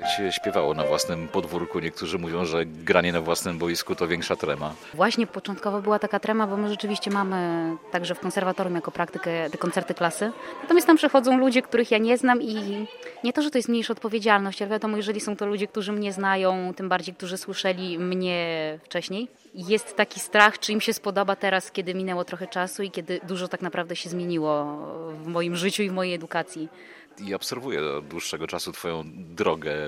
śpiewało na własnym podwórku. Niektórzy mówią, że granie na własnym boisku to większa trema. Właśnie początkowo była taka trema, bo my rzeczywiście mamy także w konserwatorium jako praktykę te koncerty klasy. Natomiast tam przychodzą ludzie, których ja nie znam i nie to, że to jest mniejsza odpowiedzialność, ale wiadomo, jeżeli są to ludzie, którzy mnie znają, tym bardziej, którzy słyszeli mnie wcześniej, jest taki strach, czy im się spodoba teraz, kiedy minęło trochę czasu i kiedy dużo tak naprawdę się zmieniło w moim życiu i w mojej edukacji. I obserwuję od dłuższego czasu twoją drogę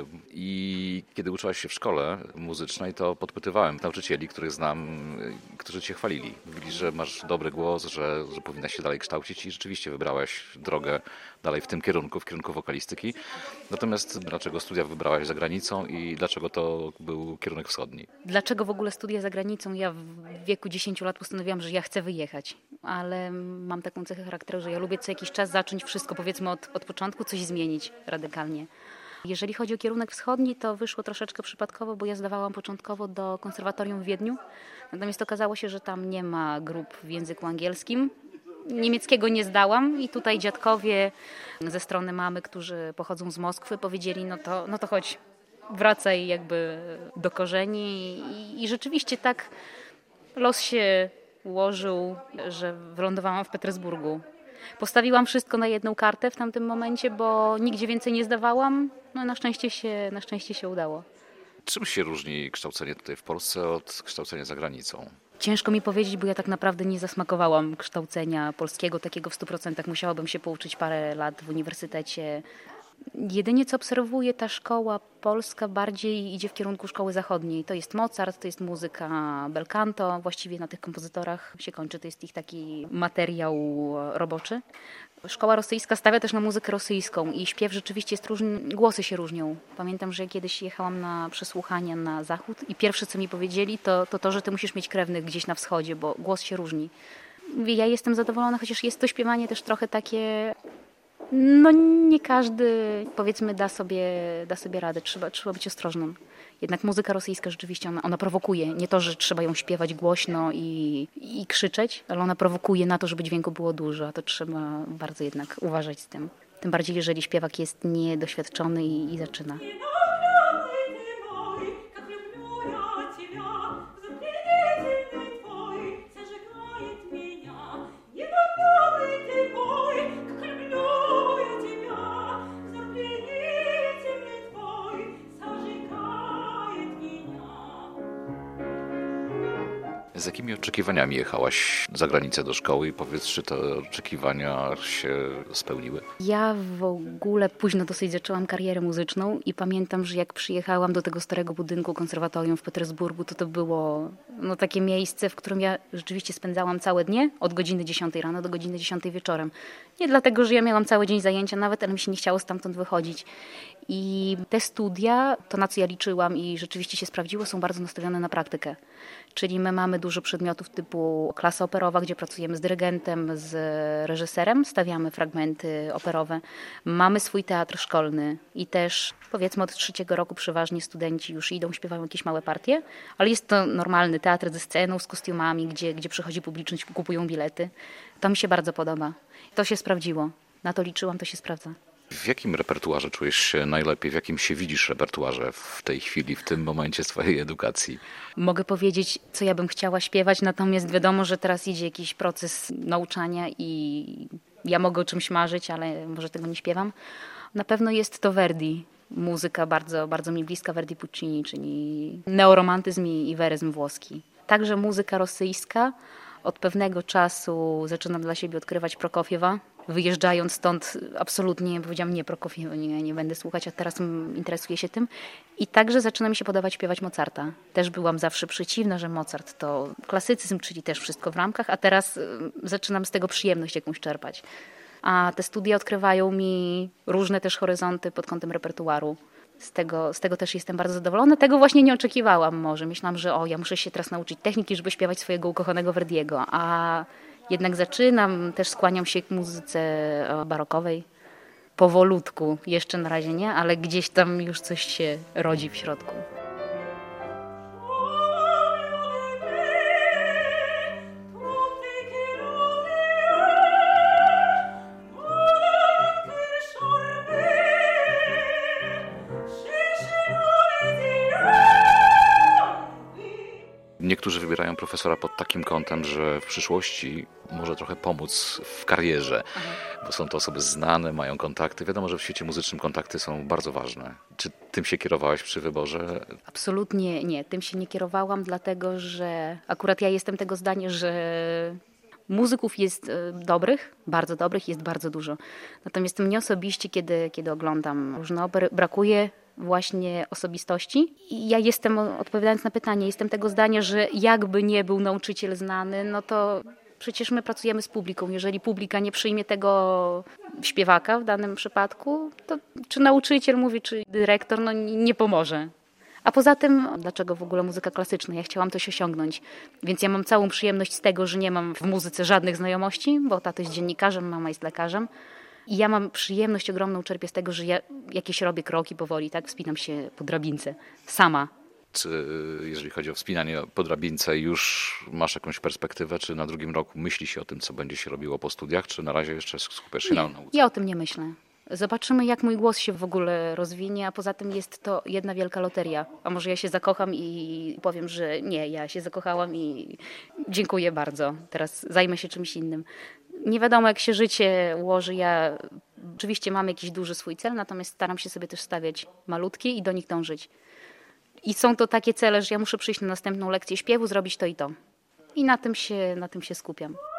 i kiedy uczyłaś się w szkole muzycznej, to podpytywałem nauczycieli, których znam, którzy cię chwalili. Mówili, że masz dobry głos, że powinnaś się dalej kształcić i rzeczywiście wybrałaś drogę dalej w tym kierunku, w kierunku wokalistyki. Natomiast dlaczego studia wybrałaś za granicą i dlaczego to był kierunek wschodni? Dlaczego w ogóle studia za granicą? Ja w wieku 10 lat postanowiłam, że ja chcę wyjechać, ale mam taką cechę charakteru, że ja lubię co jakiś czas zacząć wszystko, powiedzmy od początku, coś zmienić radykalnie. Jeżeli chodzi o kierunek wschodni, to wyszło troszeczkę przypadkowo, bo ja zdawałam początkowo do konserwatorium w Wiedniu, natomiast okazało się, że tam nie ma grup w języku angielskim. Niemieckiego nie zdałam i tutaj dziadkowie ze strony mamy, którzy pochodzą z Moskwy, powiedzieli, no to chodź, wracaj jakby do korzeni i rzeczywiście tak los się ułożył, że wylądowałam w Petersburgu. Postawiłam wszystko na jedną kartę w tamtym momencie, bo nigdzie więcej nie zdawałam. No na szczęście się udało. Czym się różni kształcenie tutaj w Polsce od kształcenia za granicą? Ciężko mi powiedzieć, bo ja tak naprawdę nie zasmakowałam kształcenia polskiego takiego w 100%. Musiałabym się pouczyć parę lat w uniwersytecie. Jedynie co obserwuję, ta szkoła polska bardziej idzie w kierunku szkoły zachodniej. To jest Mozart, to jest muzyka bel canto. Właściwie na tych kompozytorach się kończy. To jest ich taki materiał roboczy. Szkoła rosyjska stawia też na muzykę rosyjską i śpiew rzeczywiście jest różny, głosy się różnią. Pamiętam, że kiedyś jechałam na przesłuchania na zachód i pierwsze co mi powiedzieli to, że ty musisz mieć krewnych gdzieś na wschodzie, bo głos się różni. Mówię, ja jestem zadowolona, chociaż jest to śpiewanie też trochę takie... No nie każdy, powiedzmy, da sobie radę. Trzeba być ostrożnym. Jednak muzyka rosyjska rzeczywiście, ona prowokuje. Nie to, że trzeba ją śpiewać głośno i krzyczeć, ale ona prowokuje na to, żeby dźwięku było dużo, a to trzeba bardzo jednak uważać z tym. Tym bardziej, jeżeli śpiewak jest niedoświadczony i zaczyna. Z jakimi oczekiwaniami jechałaś za granicę do szkoły i powiedz, czy te oczekiwania się spełniły? Ja w ogóle późno dosyć zaczęłam karierę muzyczną i pamiętam, że jak przyjechałam do tego starego budynku konserwatorium w Petersburgu, to było takie miejsce, w którym ja rzeczywiście spędzałam całe dnie, od godziny 10 rano do godziny 10 wieczorem. Nie dlatego, że ja miałam cały dzień zajęcia nawet, ale mi się nie chciało stamtąd wychodzić. I te studia, to na co ja liczyłam i rzeczywiście się sprawdziło, są bardzo nastawione na praktykę. Czyli my mamy dużo przedmiotów typu klasa operowa, gdzie pracujemy z dyrygentem, z reżyserem, stawiamy fragmenty operowe. Mamy swój teatr szkolny i też powiedzmy od 3 roku przeważnie studenci już idą, śpiewają jakieś małe partie, ale jest to normalny teatr ze sceną, z kostiumami, gdzie przychodzi publiczność, kupują bilety. To mi się bardzo podoba. To się sprawdziło. Na to liczyłam, to się sprawdza. W jakim repertuarze czujesz się najlepiej? W jakim się widzisz repertuarze w tej chwili, w tym momencie swojej edukacji? Mogę powiedzieć, co ja bym chciała śpiewać, natomiast wiadomo, że teraz idzie jakiś proces nauczania i ja mogę o czymś marzyć, ale może tego nie śpiewam. Na pewno jest to Verdi. Muzyka bardzo, bardzo mi bliska, Verdi Puccini, czyli neoromantyzm i weryzm włoski. Także muzyka rosyjska. Od pewnego czasu zaczynam dla siebie odkrywać Prokofiewa. Wyjeżdżając stąd absolutnie powiedziałam nie, Prokofiewa nie będę słuchać, a teraz interesuję się tym. I także zaczyna mi się podobać śpiewać Mozarta. Też byłam zawsze przeciwna, że Mozart to klasycyzm, czyli też wszystko w ramkach, a teraz zaczynam z tego przyjemność jakąś czerpać. A te studia odkrywają mi różne też horyzonty pod kątem repertuaru. Z tego też jestem bardzo zadowolona. Tego właśnie nie oczekiwałam może. Myślałam, że ja muszę się teraz nauczyć techniki, żeby śpiewać swojego ukochanego Verdiego. A jednak zaczynam, też skłaniam się k muzyce barokowej. Powolutku, jeszcze na razie nie, ale gdzieś tam już coś się rodzi w środku. Niektórzy wybierają profesora pod takim kątem, że w przyszłości może trochę pomóc w karierze, bo są to osoby znane, mają kontakty. Wiadomo, że w świecie muzycznym kontakty są bardzo ważne. Czy tym się kierowałaś przy wyborze? Absolutnie nie. Tym się nie kierowałam, dlatego że akurat ja jestem tego zdania, że muzyków jest dobrych, bardzo dobrych, jest bardzo dużo. Natomiast mnie osobiście, kiedy oglądam różne opery, brakuje właśnie osobistości. I ja jestem, odpowiadając na pytanie, jestem tego zdania, że jakby nie był nauczyciel znany, no to przecież my pracujemy z publiką. Jeżeli publika nie przyjmie tego śpiewaka w danym przypadku, to czy nauczyciel mówi, czy dyrektor, no nie pomoże. A poza tym, dlaczego w ogóle muzyka klasyczna? Ja chciałam coś osiągnąć, więc ja mam całą przyjemność z tego, że nie mam w muzyce żadnych znajomości, bo tato jest dziennikarzem, mama jest lekarzem. I ja mam przyjemność ogromną, czerpię z tego, że ja jakieś robię kroki powoli, tak? Wspinam się po drabince sama. Czy jeżeli chodzi o wspinanie po drabince, już masz jakąś perspektywę, czy na drugim roku myśli się o tym, co będzie się robiło po studiach, czy na razie jeszcze skupiasz się na nauce? Ja o tym nie myślę. Zobaczymy, jak mój głos się w ogóle rozwinie, a poza tym jest to jedna wielka loteria. A może ja się zakocham i powiem, że nie, ja się zakochałam i dziękuję bardzo. Teraz zajmę się czymś innym. Nie wiadomo, jak się życie ułoży. Ja oczywiście mam jakiś duży swój cel, natomiast staram się sobie też stawiać malutkie i do nich dążyć. I są to takie cele, że ja muszę przyjść na następną lekcję śpiewu, zrobić to i to. I na tym się skupiam.